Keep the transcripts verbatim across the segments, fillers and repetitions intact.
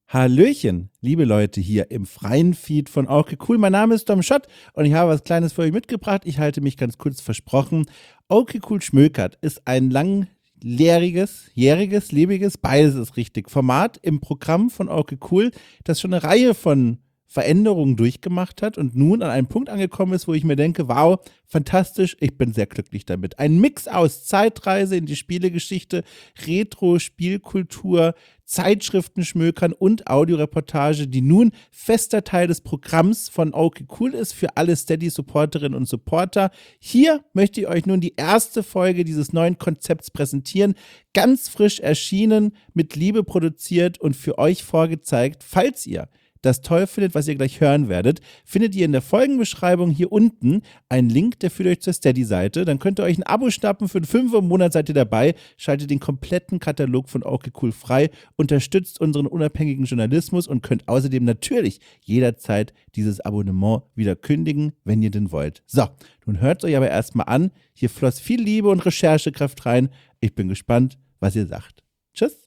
Hallöchen, liebe Leute hier im freien Feed von Okay Cool. Mein Name ist Dom Schott und ich habe was Kleines für euch mitgebracht. Ich halte mich ganz kurz versprochen. Okay Cool Schmökert ist ein langjähriges, jähriges, lebiges, beides ist richtig, Format im Programm von Okay Cool, das schon eine Reihe von Veränderungen durchgemacht hat und nun an einem Punkt angekommen ist, wo ich mir denke, wow, fantastisch, ich bin sehr glücklich damit. Ein Mix aus Zeitreise in die Spielegeschichte, Retro-Spielkultur, Zeitschriftenschmökern und Audioreportage, die nun fester Teil des Programms von Okay Cool ist für alle Steady-Supporterinnen und Supporter. Hier möchte ich euch nun die erste Folge dieses neuen Konzepts präsentieren, ganz frisch erschienen, mit Liebe produziert und für euch vorgezeigt. Falls ihr das toll findet, was ihr gleich hören werdet, findet ihr in der Folgenbeschreibung hier unten einen Link, der führt euch zur Steady-Seite. Dann könnt ihr euch ein Abo schnappen, für einen Fünfer im Monat seid ihr dabei, schaltet den kompletten Katalog von Okay Cool frei, unterstützt unseren unabhängigen Journalismus und könnt außerdem natürlich jederzeit dieses Abonnement wieder kündigen, wenn ihr denn wollt. So, nun hört es euch aber erstmal an. Hier floss viel Liebe und Recherchekraft rein. Ich bin gespannt, was ihr sagt. Tschüss.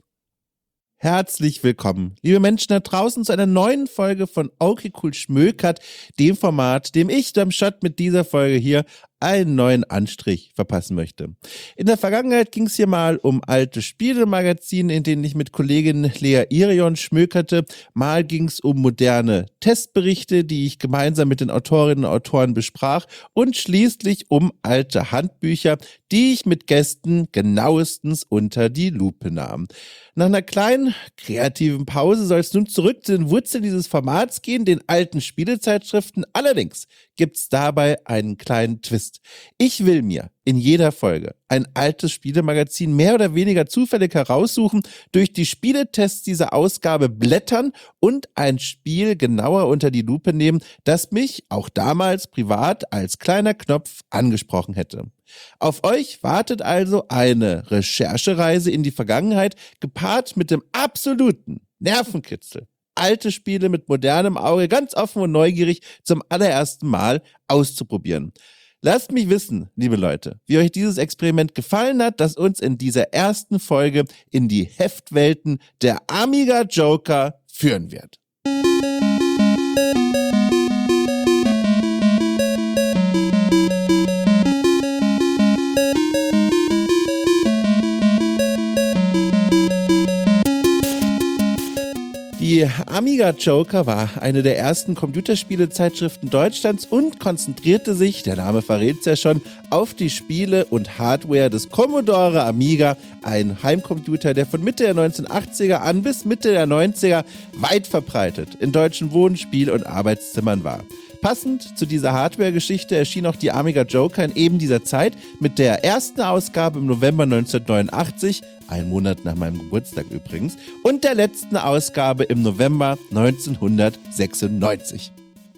Herzlich willkommen, liebe Menschen da draußen, zu einer neuen Folge von Okay Cool Schmökert, dem Format, dem ich, Dom Schott, mit dieser Folge hier einen neuen Anstrich verpassen möchte. In der Vergangenheit ging es hier mal um alte Spielemagazine, in denen ich mit Kollegin Lea Irion schmökerte. Mal ging es um moderne Testberichte, die ich gemeinsam mit den Autorinnen und Autoren besprach. Und schließlich um alte Handbücher, die ich mit Gästen genauestens unter die Lupe nahm. Nach einer kleinen kreativen Pause soll es nun zurück zu den Wurzeln dieses Formats gehen, den alten Spielezeitschriften. Allerdings gibt es dabei einen kleinen Twist. Ich will mir in jeder Folge ein altes Spielemagazin mehr oder weniger zufällig heraussuchen, durch die Spieletests dieser Ausgabe blättern und ein Spiel genauer unter die Lupe nehmen, das mich auch damals privat als kleiner Knopf angesprochen hätte. Auf euch wartet also eine Recherchereise in die Vergangenheit, gepaart mit dem absoluten Nervenkitzel. Alte Spiele mit modernem Auge, ganz offen und neugierig zum allerersten Mal auszuprobieren. Lasst mich wissen, liebe Leute, wie euch dieses Experiment gefallen hat, das uns in dieser ersten Folge in die Heftwelten der Amiga Joker führen wird. Die Amiga Joker war eine der ersten Computerspielezeitschriften Deutschlands und konzentrierte sich, der Name verrät es ja schon, auf die Spiele und Hardware des Commodore Amiga, ein Heimcomputer, der von Mitte der neunzehnhundertachtziger an bis Mitte der neunziger weit verbreitet in deutschen Wohn-, Spiel- und Arbeitszimmern war. Passend zu dieser Hardware-Geschichte erschien auch die Amiga Joker in eben dieser Zeit mit der ersten Ausgabe im November neunzehnhundertneunundachtzig, einen Monat nach meinem Geburtstag übrigens, und der letzten Ausgabe im November neunzehnhundertsechsundneunzig.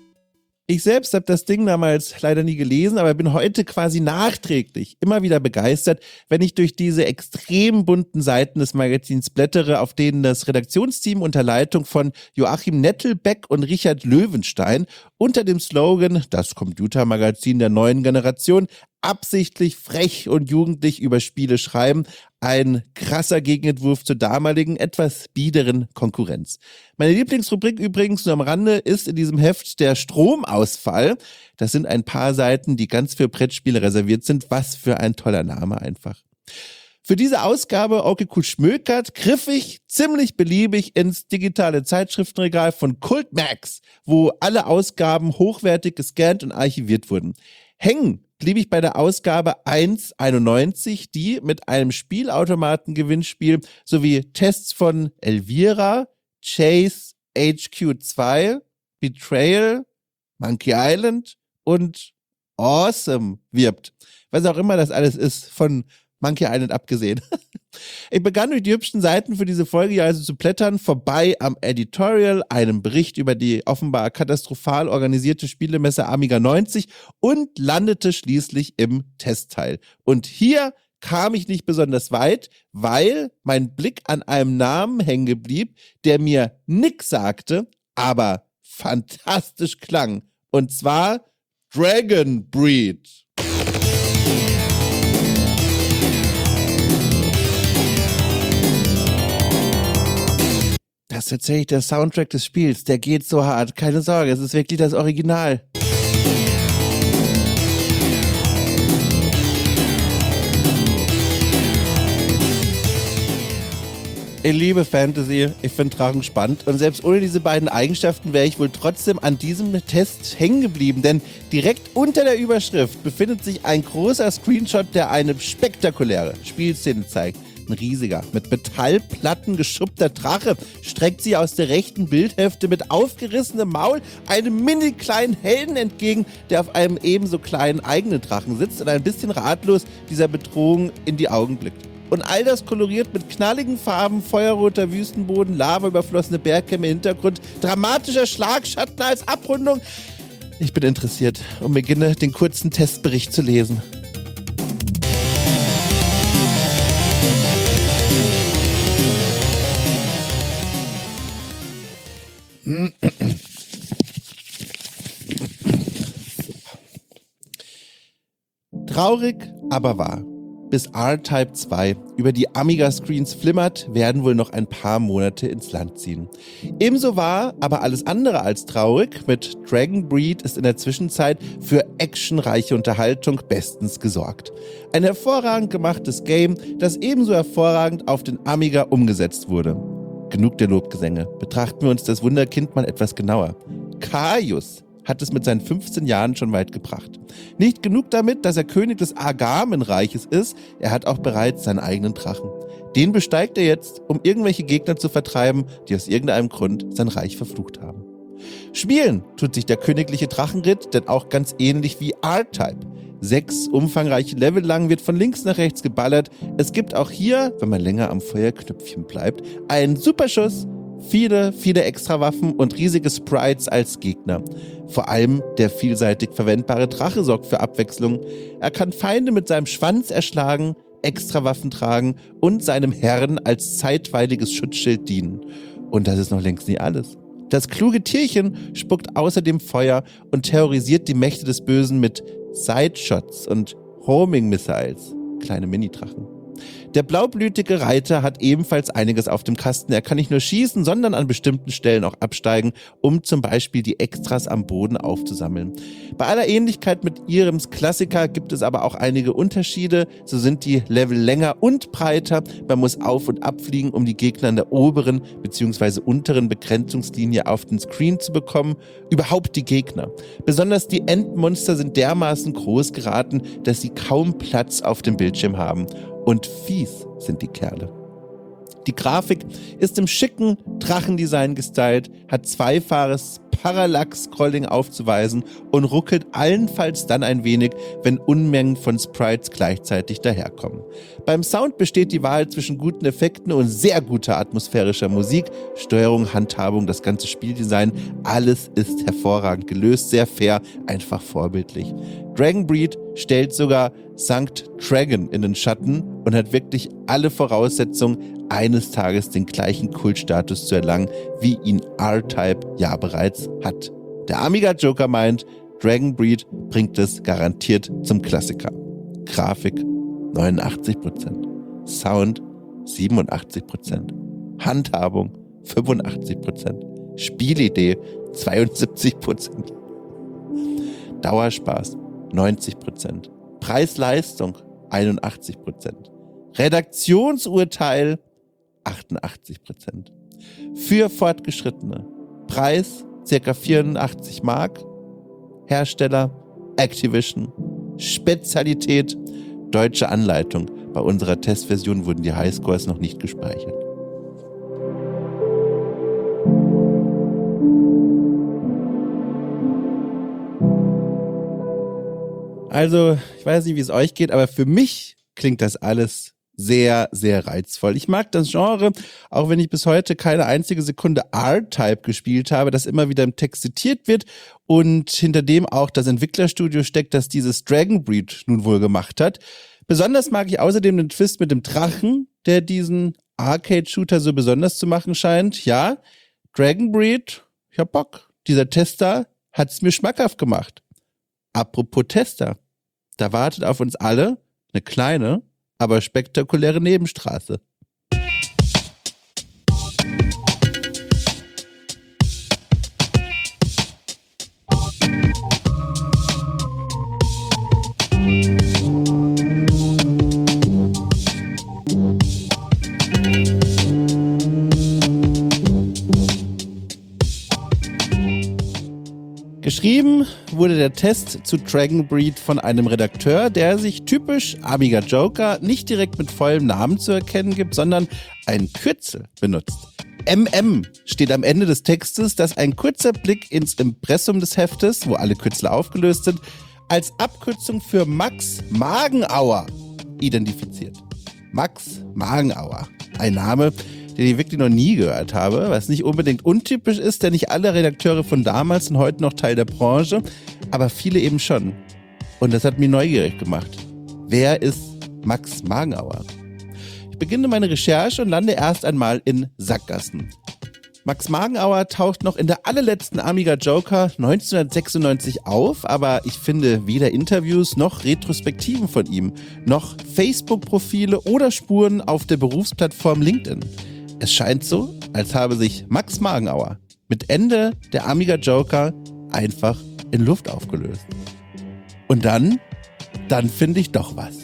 Ich selbst habe das Ding damals leider nie gelesen, aber bin heute quasi nachträglich immer wieder begeistert, wenn ich durch diese extrem bunten Seiten des Magazins blättere, auf denen das Redaktionsteam unter Leitung von Joachim Nettelbeck und Richard Löwenstein unter dem Slogan „Das Computermagazin der neuen Generation" absichtlich frech und jugendlich über Spiele schreiben. Ein krasser Gegenentwurf zur damaligen, etwas biederen Konkurrenz. Meine Lieblingsrubrik übrigens nur am Rande ist in diesem Heft der Stromausfall. Das sind ein paar Seiten, die ganz für Brettspiele reserviert sind. Was für ein toller Name einfach. Für diese Ausgabe Okay Cool Schmökert griff ich ziemlich beliebig ins digitale Zeitschriftenregal von Cult Max, wo alle Ausgaben hochwertig gescannt und archiviert wurden. Hängen blieb ich bei der Ausgabe eins einundneunzig, die mit einem Spielautomaten-Gewinnspiel sowie Tests von Elvira, Chase, H Q zwei, Betrayal, Monkey Island und Awesome wirbt. Was auch immer das alles ist, von Monkey Island abgesehen. Ich begann durch die hübschen Seiten für diese Folge also zu blättern, vorbei am Editorial, einem Bericht über die offenbar katastrophal organisierte Spielemesse Amiga neunzig und landete schließlich im Testteil. Und hier kam ich nicht besonders weit, weil mein Blick an einem Namen hängen blieb, der mir nix sagte, aber fantastisch klang. Und zwar Dragon Breed. Das ist tatsächlich der Soundtrack des Spiels. Der geht so hart. Keine Sorge, es ist wirklich das Original. Ich liebe Fantasy, ich finde Drachen spannend und selbst ohne diese beiden Eigenschaften wäre ich wohl trotzdem an diesem Test hängen geblieben, denn direkt unter der Überschrift befindet sich ein großer Screenshot, der eine spektakuläre Spielszene zeigt. Ein riesiger, mit Metallplatten geschuppter Drache streckt sie aus der rechten Bildhälfte mit aufgerissenem Maul einem mini kleinen Helden entgegen, der auf einem ebenso kleinen eigenen Drachen sitzt und ein bisschen ratlos dieser Bedrohung in die Augen blickt. Und all das koloriert mit knalligen Farben, feuerroter Wüstenboden, lavaüberflossene Bergkämme im Hintergrund, dramatischer Schlagschatten als Abrundung. Ich bin interessiert und beginne, den kurzen Testbericht zu lesen. Traurig, aber wahr. Bis R-Type zwei über die Amiga-Screens flimmert, werden wohl noch ein paar Monate ins Land ziehen. Ebenso wahr, aber alles andere als traurig, mit Dragon Breed ist in der Zwischenzeit für actionreiche Unterhaltung bestens gesorgt. Ein hervorragend gemachtes Game, das ebenso hervorragend auf den Amiga umgesetzt wurde. Genug der Lobgesänge. Betrachten wir uns das Wunderkind mal etwas genauer. Kaius hat es mit seinen fünfzehn Jahren schon weit gebracht. Nicht genug damit, dass er König des Agamenreiches ist, er hat auch bereits seinen eigenen Drachen. Den besteigt er jetzt, um irgendwelche Gegner zu vertreiben, die aus irgendeinem Grund sein Reich verflucht haben. Spielen tut sich der königliche Drachenritt denn auch ganz ähnlich wie R-Type. Sechs umfangreiche Level lang wird von links nach rechts geballert. Es gibt auch hier, wenn man länger am Feuerknöpfchen bleibt, einen Superschuss, viele, viele Extrawaffen und riesige Sprites als Gegner. Vor allem der vielseitig verwendbare Drache sorgt für Abwechslung. Er kann Feinde mit seinem Schwanz erschlagen, Extrawaffen tragen und seinem Herrn als zeitweiliges Schutzschild dienen. Und das ist noch längst nicht alles. Das kluge Tierchen spuckt außerdem Feuer und terrorisiert die Mächte des Bösen mit Sideshots und Homing-Missiles, kleine Mini-Drachen. Der blaublütige Reiter hat ebenfalls einiges auf dem Kasten. Er kann nicht nur schießen, sondern an bestimmten Stellen auch absteigen, um zum Beispiel die Extras am Boden aufzusammeln. Bei aller Ähnlichkeit mit ihrem Klassiker gibt es aber auch einige Unterschiede. So sind die Level länger und breiter. Man muss auf- und abfliegen, um die Gegner in der oberen bzw. unteren Begrenzungslinie auf den Screen zu bekommen. Überhaupt die Gegner. Besonders die Endmonster sind dermaßen groß geraten, dass sie kaum Platz auf dem Bildschirm haben. Und fies sind die Kerle. Die Grafik ist im schicken Drachendesign gestylt, hat zweifaches Parallax-Scrolling aufzuweisen und ruckelt allenfalls dann ein wenig, wenn Unmengen von Sprites gleichzeitig daherkommen. Beim Sound besteht die Wahl zwischen guten Effekten und sehr guter atmosphärischer Musik, Steuerung, Handhabung, das ganze Spieldesign, alles ist hervorragend gelöst, sehr fair, einfach vorbildlich. Dragon Breed stellt sogar Sankt Dragon in den Schatten und hat wirklich alle Voraussetzungen, eines Tages den gleichen Kultstatus zu erlangen, wie ihn R-Type ja bereits hat. Der Amiga Joker meint, Dragon Breed bringt es garantiert zum Klassiker. Grafik neunundachtzig Prozent, Sound siebenundachtzig Prozent, Handhabung fünfundachtzig Prozent, Spielidee zweiundsiebzig Prozent, Dauerspaß neunzig Prozent, Preis-Leistung einundachtzig Prozent, Redaktionsurteil achtundachtzig Prozent. Für Fortgeschrittene. Preis ca. vierundachtzig Mark. Hersteller Activision. Spezialität deutsche Anleitung. Bei unserer Testversion wurden die Highscores noch nicht gespeichert. Also, ich weiß nicht, wie es euch geht, aber für mich klingt das alles sehr, sehr reizvoll. Ich mag das Genre, auch wenn ich bis heute keine einzige Sekunde R-Type gespielt habe, das immer wieder im Text zitiert wird und hinter dem auch das Entwicklerstudio steckt, das dieses Dragon Breed nun wohl gemacht hat. Besonders mag ich außerdem den Twist mit dem Drachen, der diesen Arcade-Shooter so besonders zu machen scheint. Ja, Dragon Breed, ich hab Bock. Dieser Tester hat's mir schmackhaft gemacht. Apropos Tester, da wartet auf uns alle eine kleine, aber spektakuläre Nebenstraße. Geschrieben wurde der Test zu Dragon Breed von einem Redakteur, der sich typisch Amiga Joker nicht direkt mit vollem Namen zu erkennen gibt, sondern ein Kürzel benutzt. M M steht am Ende des Textes, das ein kurzer Blick ins Impressum des Heftes, wo alle Kürzel aufgelöst sind, als Abkürzung für Max Magenauer identifiziert. Max Magenauer, ein Name, den ich wirklich noch nie gehört habe, was nicht unbedingt untypisch ist, denn nicht alle Redakteure von damals sind heute noch Teil der Branche, aber viele eben schon. Und das hat mich neugierig gemacht. Wer ist Max Magenauer? Ich beginne meine Recherche und lande erst einmal in Sackgassen. Max Magenauer taucht noch in der allerletzten Amiga Joker neunzehnhundertsechsundneunzig auf, aber ich finde weder Interviews noch Retrospektiven von ihm, noch Facebook-Profile oder Spuren auf der Berufsplattform LinkedIn. Es scheint so, als habe sich Max Magenauer mit Ende der Amiga Joker einfach in Luft aufgelöst. Und dann, dann finde ich doch was.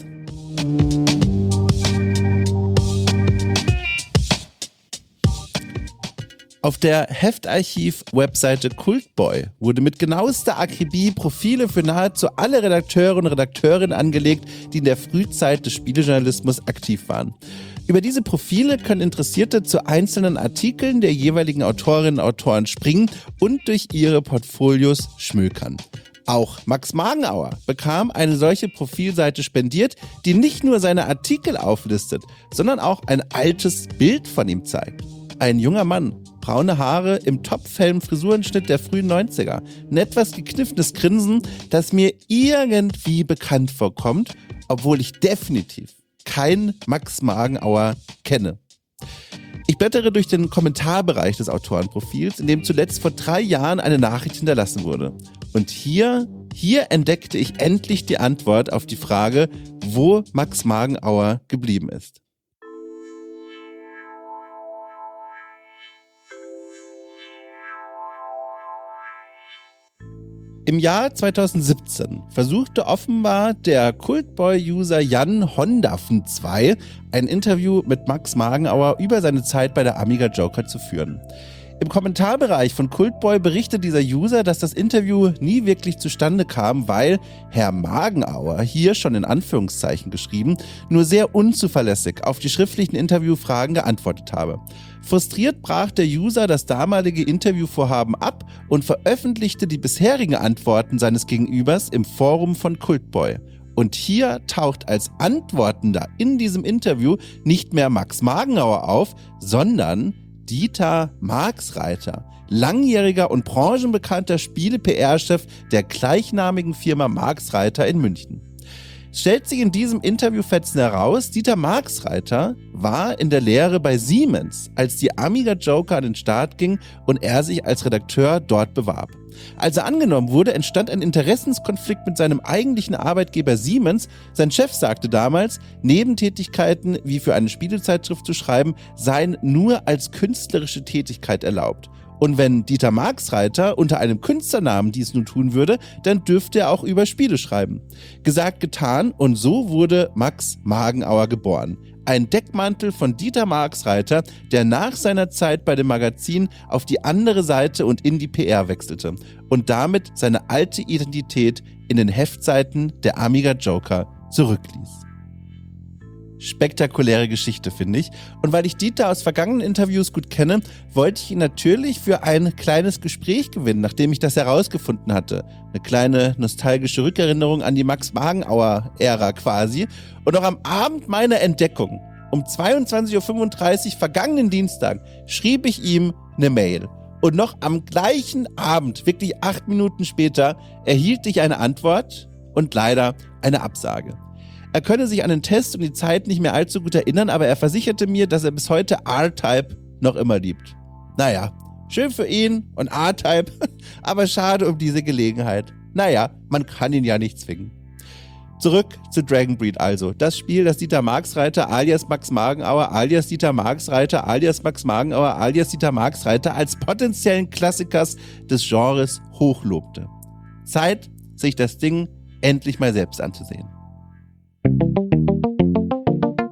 Auf der Heftarchiv-Webseite Kultboy wurde mit genauester Akribie Profile für nahezu alle Redakteure und Redakteurinnen angelegt, die in der Frühzeit des Spielejournalismus aktiv waren. Über diese Profile können Interessierte zu einzelnen Artikeln der jeweiligen Autorinnen und Autoren springen und durch ihre Portfolios schmökern. Auch Max Magenauer bekam eine solche Profilseite spendiert, die nicht nur seine Artikel auflistet, sondern auch ein altes Bild von ihm zeigt. Ein junger Mann, braune Haare im Topfhelm-Frisurenschnitt der frühen neunziger, ein etwas gekniffenes Grinsen, das mir irgendwie bekannt vorkommt, obwohl ich definitiv keinen Max Magenauer kenne. Ich blättere durch den Kommentarbereich des Autorenprofils, in dem zuletzt vor drei Jahren eine Nachricht hinterlassen wurde. Und hier, hier entdeckte ich endlich die Antwort auf die Frage, wo Max Magenauer geblieben ist. Im Jahr zweitausendsiebzehn versuchte offenbar der Kultboy-User Jan Hondaffen zwei ein Interview mit Max Magenauer über seine Zeit bei der Amiga Joker zu führen. Im Kommentarbereich von Kultboy berichtet dieser User, dass das Interview nie wirklich zustande kam, weil Herr Magenauer, hier schon in Anführungszeichen geschrieben, nur sehr unzuverlässig auf die schriftlichen Interviewfragen geantwortet habe. Frustriert brach der User das damalige Interviewvorhaben ab und veröffentlichte die bisherigen Antworten seines Gegenübers im Forum von Kultboy. Und hier taucht als Antwortender in diesem Interview nicht mehr Max Magenauer auf, sondern Dieter Marxreiter, langjähriger und branchenbekannter Spiele-P R-Chef der gleichnamigen Firma Marxreiter in München. Es stellt sich in diesem Interviewfetzen heraus, Dieter Marxreiter war in der Lehre bei Siemens, als die Amiga Joker an den Start ging und er sich als Redakteur dort bewarb. Als er angenommen wurde, entstand ein Interessenskonflikt mit seinem eigentlichen Arbeitgeber Siemens. Sein Chef sagte damals, Nebentätigkeiten wie für eine Spielezeitschrift zu schreiben, seien nur als künstlerische Tätigkeit erlaubt. Und wenn Dieter Marxreiter unter einem Künstlernamen dies nun tun würde, dann dürfte er auch über Spiele schreiben. Gesagt, getan, und so wurde Max Magenauer geboren. Ein Deckmantel von Dieter Marxreiter, der nach seiner Zeit bei dem Magazin auf die andere Seite und in die P R wechselte und damit seine alte Identität in den Heftseiten der Amiga Joker zurückließ. Spektakuläre Geschichte, finde ich. Und weil ich Dieter aus vergangenen Interviews gut kenne, wollte ich ihn natürlich für ein kleines Gespräch gewinnen, nachdem ich das herausgefunden hatte. Eine kleine nostalgische Rückerinnerung an die Max Magenauer-Ära quasi. Und auch am Abend meiner Entdeckung, um zweiundzwanzig Uhr fünfunddreißig vergangenen Dienstag, schrieb ich ihm eine Mail. Und noch am gleichen Abend, wirklich acht Minuten später, erhielt ich eine Antwort und leider eine Absage. Er könne sich an den Test und die Zeit nicht mehr allzu gut erinnern, aber er versicherte mir, dass er bis heute R-Type noch immer liebt. Naja, schön für ihn und R-Type, aber schade um diese Gelegenheit. Naja, man kann ihn ja nicht zwingen. Zurück zu Dragon Breed also. Das Spiel, das Dieter Marxreiter alias Max Magenauer alias Dieter Marxreiter alias Max Magenauer alias Dieter Marxreiter als potenziellen Klassikers des Genres hochlobte. Zeit, sich das Ding endlich mal selbst anzusehen.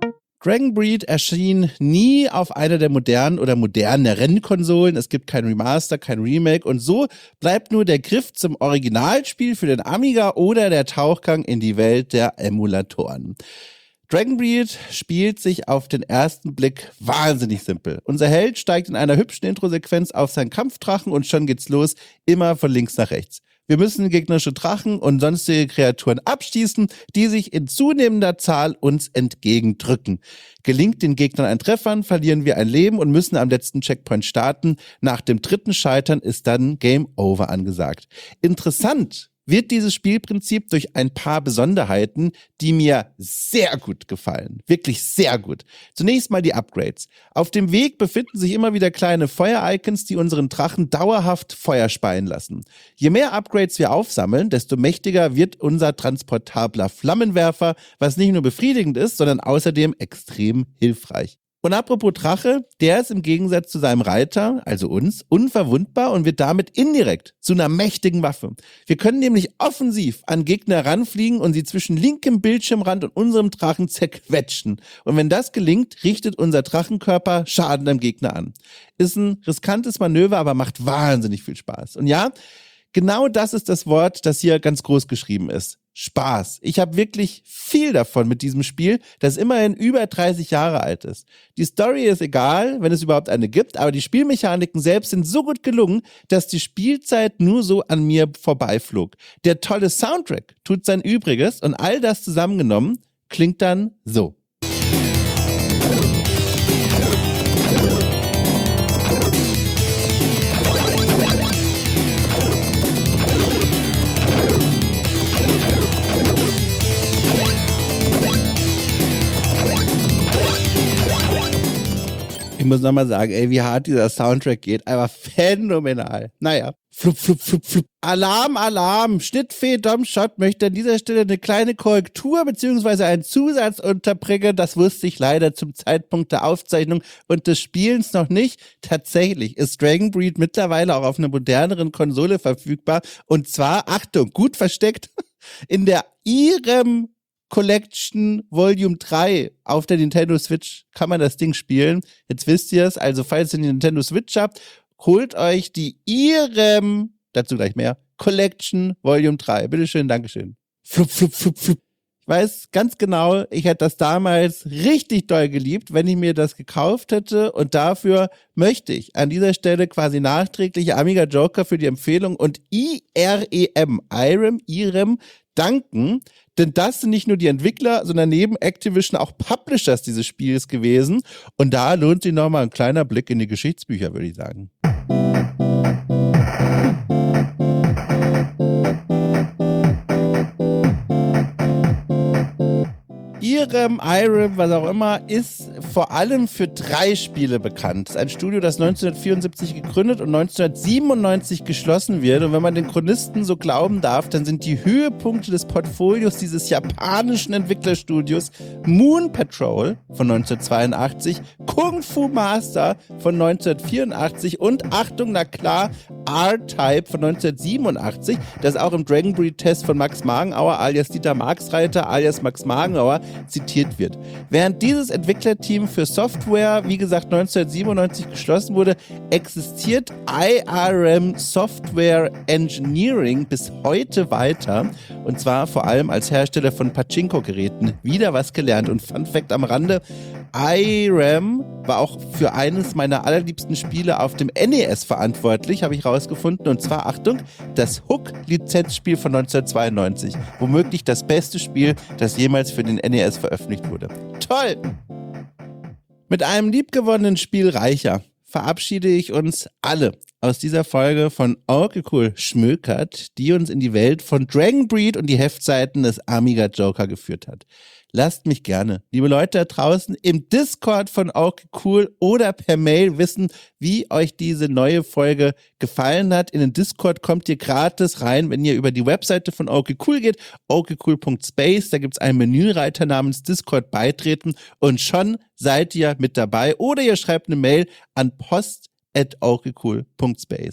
Dragon Breed erschien nie auf einer der modernen oder moderneren Konsolen. Es gibt kein Remaster, kein Remake und so bleibt nur der Griff zum Originalspiel für den Amiga oder der Tauchgang in die Welt der Emulatoren. Dragon Breed spielt sich auf den ersten Blick wahnsinnig simpel. Unser Held steigt in einer hübschen Introsequenz auf seinen Kampfdrachen und schon geht's los, immer von links nach rechts. Wir müssen gegnerische Drachen und sonstige Kreaturen abschießen, die sich in zunehmender Zahl uns entgegendrücken. Gelingt den Gegnern ein Treffer, verlieren wir ein Leben und müssen am letzten Checkpoint starten. Nach dem dritten Scheitern ist dann Game Over angesagt. Interessant wird dieses Spielprinzip durch ein paar Besonderheiten, die mir sehr gut gefallen. Wirklich sehr gut. Zunächst mal die Upgrades. Auf dem Weg befinden sich immer wieder kleine Feuer-Icons, die unseren Drachen dauerhaft Feuer speien lassen. Je mehr Upgrades wir aufsammeln, desto mächtiger wird unser transportabler Flammenwerfer, was nicht nur befriedigend ist, sondern außerdem extrem hilfreich. Und apropos Drache, der ist im Gegensatz zu seinem Reiter, also uns, unverwundbar und wird damit indirekt zu einer mächtigen Waffe. Wir können nämlich offensiv an Gegner heranfliegen und sie zwischen linkem Bildschirmrand und unserem Drachen zerquetschen. Und wenn das gelingt, richtet unser Drachenkörper Schaden am Gegner an. Ist ein riskantes Manöver, aber macht wahnsinnig viel Spaß. Und ja, genau das ist das Wort, das hier ganz groß geschrieben ist. Spaß. Ich habe wirklich viel davon mit diesem Spiel, das immerhin über dreißig Jahre alt ist. Die Story ist egal, wenn es überhaupt eine gibt, aber die Spielmechaniken selbst sind so gut gelungen, dass die Spielzeit nur so an mir vorbeiflog. Der tolle Soundtrack tut sein Übriges und all das zusammengenommen klingt dann so. Ich muss nochmal sagen, ey, wie hart dieser Soundtrack geht. Einfach phänomenal. Naja, flup, flup, flup, flup. Alarm, Alarm. Schnittfee Domshot möchte an dieser Stelle eine kleine Korrektur bzw. einen Zusatz unterbringen. Das wusste ich leider zum Zeitpunkt der Aufzeichnung und des Spielens noch nicht. Tatsächlich ist Dragon Breed mittlerweile auch auf einer moderneren Konsole verfügbar. Und zwar, Achtung, gut versteckt, in der Irem Collection Volume drei auf der Nintendo Switch kann man das Ding spielen. Jetzt wisst ihr es, also falls ihr die Nintendo Switch habt, holt euch die Irem, dazu gleich mehr, Collection Volume drei. Bitteschön, Dankeschön. Flup, flup, flup, flup. Ich weiß ganz genau, ich hätte das damals richtig doll geliebt, wenn ich mir das gekauft hätte und dafür möchte ich an dieser Stelle quasi nachträglich Amiga Joker für die Empfehlung und I R E M, Irem, Irem, danken, denn das sind nicht nur die Entwickler, sondern neben Activision auch Publishers dieses Spiels gewesen und da lohnt sich nochmal ein kleiner Blick in die Geschichtsbücher, würde ich sagen. Irem, Irem, was auch immer, ist vor allem für drei Spiele bekannt. Es ist ein Studio, das neunzehnhundertvierundsiebzig gegründet und neunzehnhundertsiebenundneunzig geschlossen wird. Und wenn man den Chronisten so glauben darf, dann sind die Höhepunkte des Portfolios dieses japanischen Entwicklerstudios Moon Patrol von neunzehnhundertzweiundachtzig, Kung Fu Master von neunzehnhundertvierundachtzig und, Achtung, na klar, R-Type von neunzehnhundertsiebenundachtzig, das auch im Dragon Breed Test von Max Magenauer alias Dieter Marxreiter alias Max Magenauer zitiert wird. Während dieses Entwicklerteam für Software, wie gesagt, neunzehnhundertsiebenundneunzig geschlossen wurde, existiert I R M Software Engineering bis heute weiter und zwar vor allem als Hersteller von Pachinko-Geräten. Wieder was gelernt und Fun Fact am Rande, I R M war auch für eines meiner allerliebsten Spiele auf dem N E S verantwortlich, habe ich rausgefunden. Und zwar, Achtung, das Hook-Lizenzspiel von neunzehnhundertzweiundneunzig. Womöglich das beste Spiel, das jemals für den N E S veröffentlicht wurde. Toll! Mit einem liebgewonnenen Spiel reicher verabschiede ich uns alle aus dieser Folge von Okay Cool Schmökert, die uns in die Welt von Dragon Breed und die Heftseiten des Amiga Joker geführt hat. Lasst mich gerne, liebe Leute da draußen, im Discord von Okay Cool oder per Mail wissen, wie euch diese neue Folge gefallen hat. In den Discord kommt ihr gratis rein, wenn ihr über die Webseite von Okay Cool geht, okcool punkt space, da gibt es einen Menüreiter namens Discord beitreten und schon seid ihr mit dabei. Oder ihr schreibt eine Mail an post at okcool punkt space.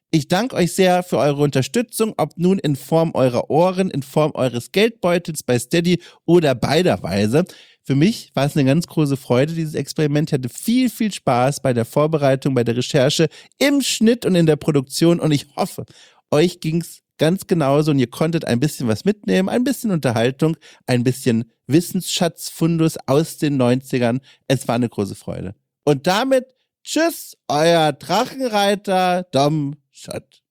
Ich danke euch sehr für eure Unterstützung, ob nun in Form eurer Ohren, in Form eures Geldbeutels bei Steady oder beiderweise. Für mich war es eine ganz große Freude, dieses Experiment. Ich hatte viel, viel Spaß bei der Vorbereitung, bei der Recherche, im Schnitt und in der Produktion. Und ich hoffe, euch ging's ganz genauso und ihr konntet ein bisschen was mitnehmen, ein bisschen Unterhaltung, ein bisschen Wissensschatzfundus aus den neunzigern. Es war eine große Freude. Und damit tschüss, euer Drachenreiter Dom Schott.